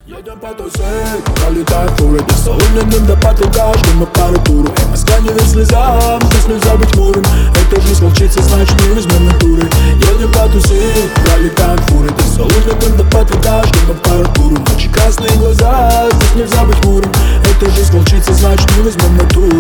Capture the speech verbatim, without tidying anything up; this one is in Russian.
Едем по тусить, пролетают фуры, без соломенным до потолка, ждем аппаратуру. Эй, Москва не верь слезам, здесь нельзя быть хмурым. Эта жизнь волчица, значит не возьмем натуры. Едем по тусить, пролетают фуры, без соломенным до потолка, ждем аппаратуру. Ночи красные глаза, здесь нельзя быть хмурым. Эта жизнь волчица, значит не возьмем натуры.